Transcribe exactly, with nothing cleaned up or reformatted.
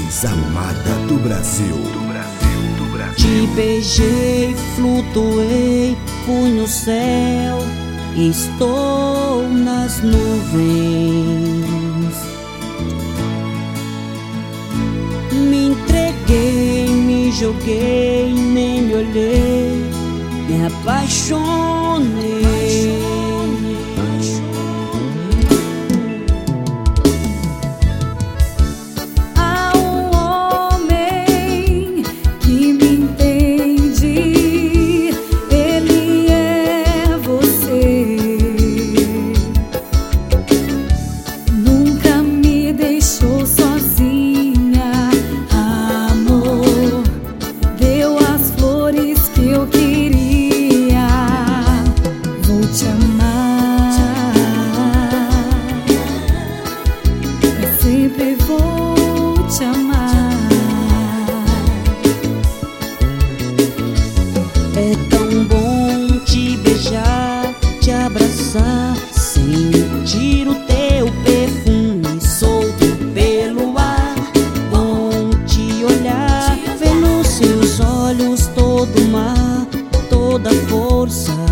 mais amada do Brasil. Do Brasil, do Brasil. Te beijei, flutuei, fui no céu, estou nas nuvens. Me entreguei, me joguei, nem me olhei, me apaixonei. Te amar, eu sempre vou te amar. É tão bom te beijar, te abraçar, sentir o teu perfume solto pelo ar. Bom te olhar, ver nos seus olhos todo o mar, toda a força